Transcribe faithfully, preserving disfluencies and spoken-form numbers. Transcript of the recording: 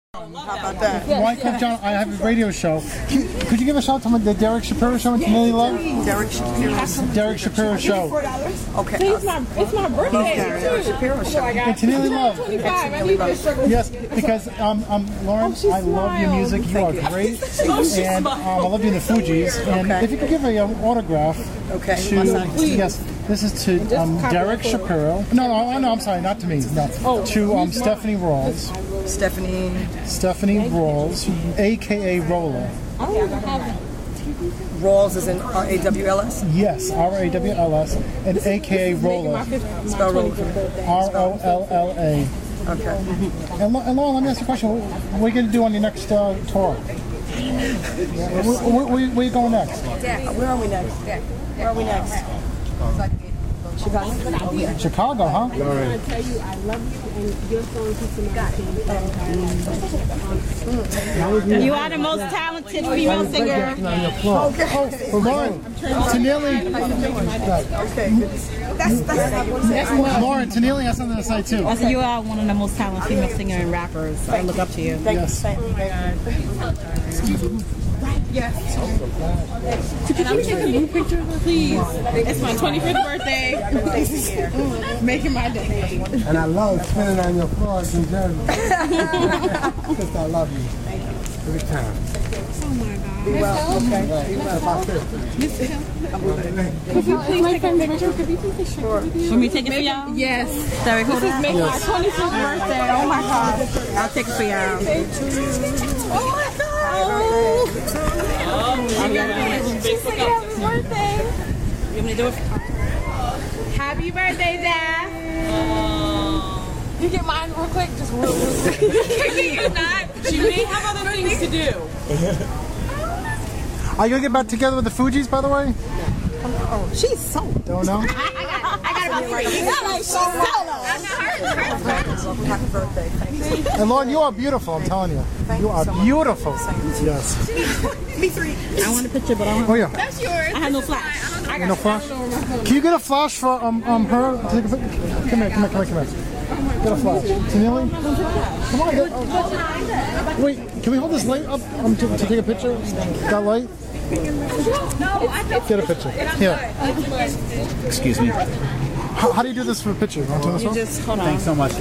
How about that? Wycliffe John, I have a radio show. Could, could you give a shout out to the Derek Shapiro show and Millie Love? Derek Shapiro. Derek Shapiro show. Okay. It's my, it's my birthday. Derek Shapiro show. And to Millie Love. Yes, because um, um, Lauren, Oh, I love your music. You are great, and um, I love you in the Fugees. And Okay. if you could give a um, autograph Okay. to yes, this is to um, Derek Shapiro. No, no, no, I'm sorry, not to me. No, to um, Stephanie Rawls. Stephanie. Stephanie Rawls, aka Rolla. I don't even have Rawls is in R A W L S. Yes, R A W L S, and aka Rolla. Spell Rolla. R O L L A. Okay. And, Lo- and Lauren, let me ask you a question. What, what are you going to do on your next uh, tour? Where, where, where, where are you going next? Where are we next? Where are we next? Chicago. Chicago, huh? I tell you, I love you, and your song keeps me got. You are the most talented female singer. Oh, well, Lauren, Tennille. Okay. That's that's. Lauren, Tennille has something to say too. I said you are one of the most talented female singer and rappers. So I look up to you. Yes. Yes. Could you please take a new picture, please? It's my twenty-fifth birthday. Making my day. And I love spinning on your floors in Jersey. Because I love you. Every time. Oh my God. Be well. Okay. Be well. My sister. Could you please take a picture? Could you please take a picture? Want me to take it for y'all? Yes. Derek, hold This on. is make my twenty-fifth birthday. Oh my God. I'll take it for y'all. Oh my God. I'm gonna She's saying happy birthday. You want me to do it? Happy birthday, Dad. You get mine real quick, just real quick. You're not. She may have other things to do. Are you going to get back together with the Fugees, by the way? Oh, she's so. Don't know? I gotta be right. She's solo. Happy birthday. Thank you. And Lauren, you are beautiful, I'm telling you. You are beautiful. Yes. Me three. I want a picture, but I don't have. Oh, yeah. That's yours. I have no flash. You know, flash? Can you get a flash for um, um her? Take a pic- Come here, come here, come here, come here. Get a flash. Tennille? Come on, get, oh. Wait, can we hold this light up um, to, to take a picture? That light? Get a picture. Here. Excuse me. How, how do you do this for a picture? You want to turn this on? Just hold on. Thanks so much.